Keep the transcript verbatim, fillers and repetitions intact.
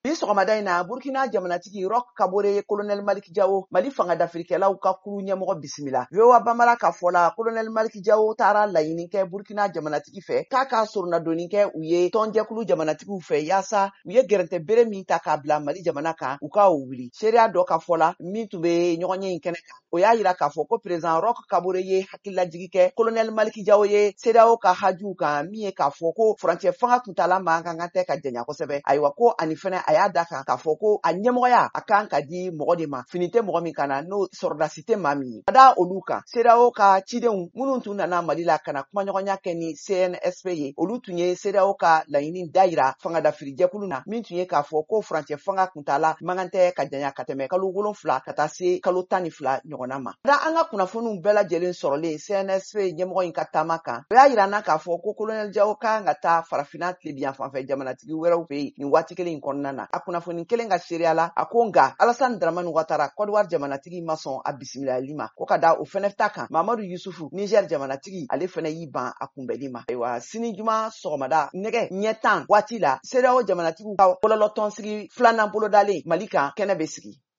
Bi sɔgɔmada in na Burkina jamanatigi Roch Kabore ye Colonel Malick Diawo Mali fanga dafirikɛlaw ka kuru ɲɛmɔgɔ bisimila. V O A Bambara ka fɔ la Colonel Malick Diawo taara laɲini kɛ Burkina jamanatigi fɛ k'a ka soronnadonni kɛ u ye tɔnjɛkulu jamanatigiw fɛ yaasa u ye gɛrɛntɛ bere min ta k'a bila Mali jamana kan u ka o wuli. Seereya dɔ ka fɔ la min tun bɛ ɲɔgɔn ɲɛ in kɛnɛ kan o y'a yira k'a fɔ ko président Roch Kabore ye hakililajigi kɛ Colonel Malick Diawo ye C D E A O ka hajuw kan min ye k'a fɔ ko furancɛ fanga kuntala man kan tɛ ka janya kosɛbɛ. Ayiwa ko ani fɛnɛ a y'a da kan k'a fɔ ko a ɲɛmɔgɔya a kan ka di mɔgɔ de ma fini tɛ mɔgɔ min kana n'o sɔrɔdasi tɛ maa min ye. Ka da olu kan C D E A O ka cidenw minnu tun nana Mali la kana kumaɲɔgɔnya kɛ ni C N S P ye olu tun ye C D E A O ka laɲini dayira fanga dafirijɛkulu na min tun ye k'a fɔ ko furancɛ fanga kuntala man kan tɛ ka janya ka tɛmɛ kalo wolonfila ka taa se kalo tan ni fila ɲɔgɔnna ma. Da an ka kunnafoniw bɛɛ lajɛlen sɔrɔlen C N S P ɲɛmɔgɔ in ka taama kan o y'a yira na k'a fɔ ko Colonel Diawo kan ka taa farafinna tilebiyan fanfɛ jamanatigi wɛrɛw fɛ yen nin waati kelen in kɔnɔna na. A kunnafoni kelen ka seereya la a ko nka Alassane Dramane Ouattara Côte d'Ivoire jamanatigi ma sɔn a bisimilali ma ko ka da o fɛnɛ ta kan Mamadu Yusufu Niger jamanatigi ale fɛnɛ y'i ban a kunbɛli ma. Ayiwa sini juma sɔgɔmada nɛgɛ ɲɛ tan waati la C D E A O jamanatigiw ka bɔlɔlɔ tɔnsigi filanan bolodalen Mali kan kɛnɛ bɛ sigi.